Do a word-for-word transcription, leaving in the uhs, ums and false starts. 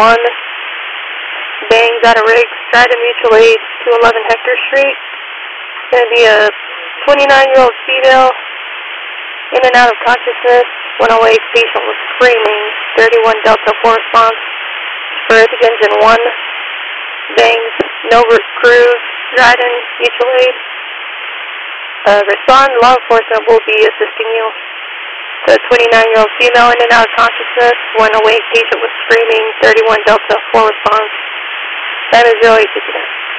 one. Bangs out of Riggs, Trident Mutual Aid, two eleven Hector Street. It's going to be a twenty-nine-year-old female, in and out of consciousness. one oh eight, patient was screaming. thirty-one Delta four response. Forensic engine one. Bangs, Novert Cruise, Trident Mutual Aid. Uh, respond, law enforcement will be assisting you. The twenty-nine-year-old female in and out of consciousness. one oh eight, patient was screaming. thirty-one Delta four response. Time is zero eight fifty-nine.